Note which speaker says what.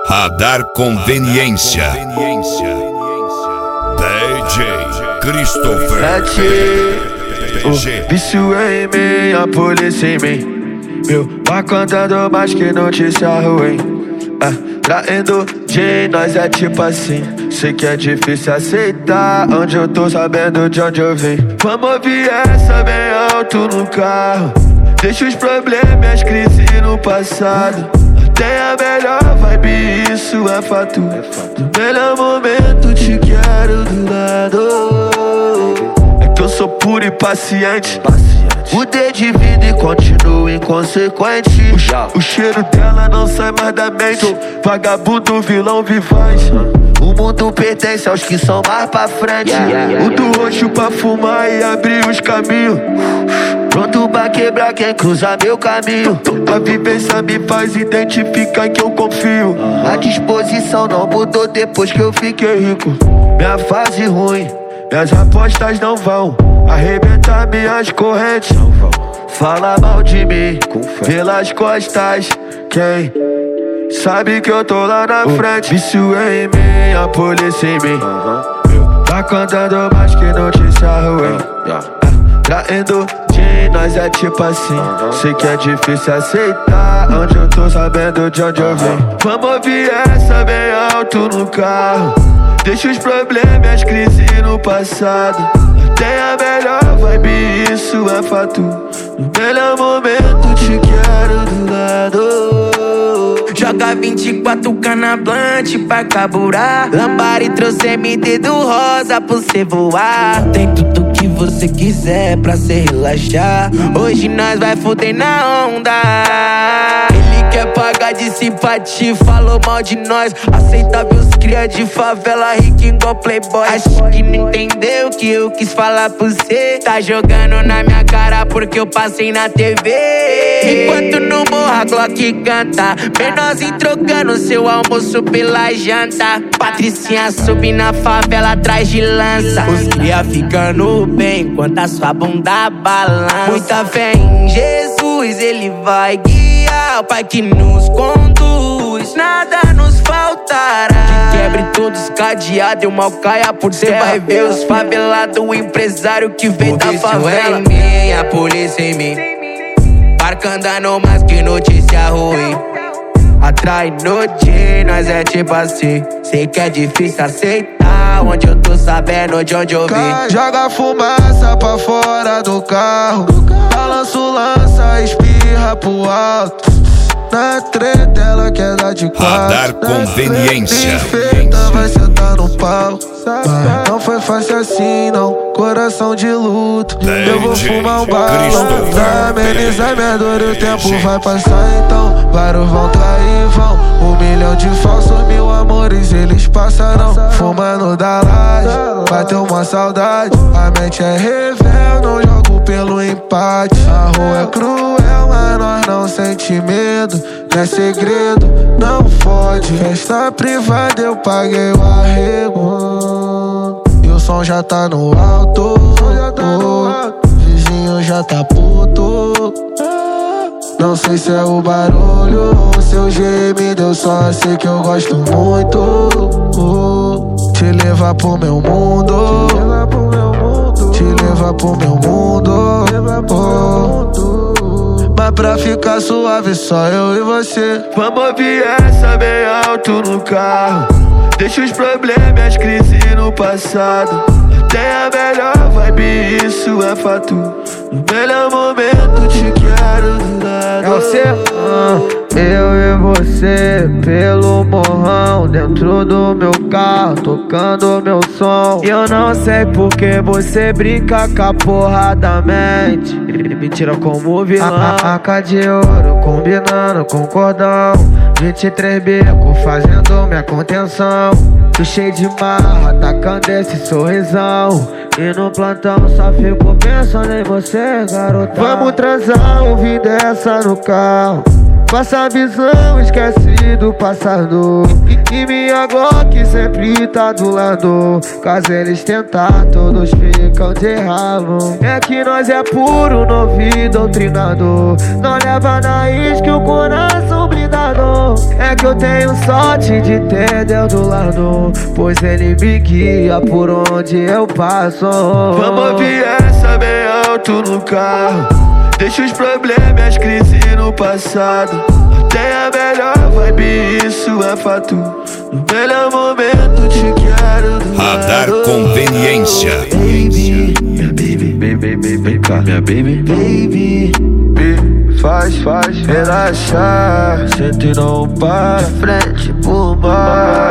Speaker 1: Radar Conveniência. DJ Christopher.
Speaker 2: O vício é em mim, a polícia em mim. Meu pai cantando mais que notícia ruim. Traindo de nós é tipo assim. Sei que é difícil aceitar onde eu tô, sabendo de onde eu vim. Vamos ouvir essa bem alto no carro. Deixa os problemas e as crises no passado. Tem a melhor vibe, isso é fato. No melhor momento te quero do lado. É que eu sou puro e paciente. Mudei de vida e continuo inconsequente. O cheiro dela não sai mais da mente. Vagabundo, vilão, vivaz. O mundo pertence aos que são mais pra frente. O do roxo pra fumar e abrir os caminhos. Pronto pra quebrar quem cruza meu caminho. A vivência me faz identificar que eu confio. A disposição não mudou depois que eu fiquei rico. Minha fase ruim, minhas apostas não vão arrebentar minhas correntes. Fala mal de mim pelas costas. Quem sabe que eu tô lá na frente. Vício é em mim, a polícia em mim. Tá cantando mais que notícia ruim. Traindo de nós é tipo assim. Sei que é difícil aceitar onde eu tô, sabendo de onde eu vim. Vamos ouvir essa bem alto no carro. Deixa os problemas e as crises no passado. Tem a melhor vibe, isso é fato. No melhor momento te quero do lado.
Speaker 3: Joga 24K na blunt pra carburar. Lambari trouxe MD do rosa pra você voar. Tem tudo que você quiser pra se relaxar. Hoje nós vai foder na onda. Ele quer pagar de simpatia, falou mal de nós. Aceitável os cria de favela, rico igual playboy. Acho que não entendeu que eu quis falar pra você. Tá jogando na minha cara porque eu passei na TV. Enquanto no morro a Glock canta, menorzinho trocando seu almoço pela janta. Patricinha sobe na favela atrás de lança. Os cria ficando bem enquanto a sua bunda balança. Muita fé em Jesus, ele vai guiar. O Pai que nos conduz, nada nos faltará. Que quebre todos os cadeados e o mal caia por terra. Cê vai ver os favelados, o empresário que vem da favela. O vício é em mim, a polícia em mim. Parca andando mais que notícia ruim. Atrai noite, nós é tipo assim. Sei que é difícil aceitar onde eu tô, sabendo de onde eu vim.
Speaker 2: Joga fumaça pra fora do carro. Balança o lança, espirra pro alto. Na treta ela quer dar de quatro.
Speaker 1: Radar Conveniência.
Speaker 2: Vai sentar no pau. Não foi fácil assim não, coração de luto. Eu vou fumar um balão pra amenizar minha dor e o tempo vai passar então. Vários vão trair, vão 1 milhão de falsos, 1000 amores eles passarão. Fumando da laje, bateu uma saudade. A mente é revel, não jogo pelo empate. A rua é cruel, mas nós não sente medo. Não é segredo, não fode. Festa privada eu paguei o arrego. E o som já tá no alto. Vizinho já tá puto. Não sei se é o barulho ou seu gemido, eu só sei que eu gosto muito. Te levar pro meu mundo. Te levar pro meu mundo. Mas pra ficar suave só eu e você. Vamos ouvir essa bem alto no carro. Deixa os problemas e as crises no passado. Tem a melhor vibe, isso é fato. No melhor momento te quero do lado.
Speaker 4: É você? Eu e você pelo morrão, dentro do meu carro, tocando meu som. E eu não sei porque você brinca com a porra da mente e me tira como vilão. AK de ouro combinando com cordão, 23 beco fazendo minha contenção. Tô cheio de marra, atacando esse sorrisão. E no plantão só fico pensando em você, garotão. Vamos transar, ouvir dessa no carro. Passa a visão, esquece do passado. E minha Glock sempre tá do lado. Caso eles tentar, todos ficam de ralo. É que nós é puro, novo e doutrinado. Não leva na isca que o coração brilha. dá dor. É que eu tenho sorte de ter Deus do lado, pois ele me guia por onde eu passo.
Speaker 2: Vamos ouvir essa bem alto no carro. Deixa os problemas e as crises no passado. Tem a melhor vibe, isso é fato. No melhor momento te quero do
Speaker 1: Radar
Speaker 2: lado.
Speaker 1: Conveniência.
Speaker 2: Baby, minha baby, baby, vem cá, minha baby, baby. Faz relaxar, sente e não para.
Speaker 4: Frente pro mar.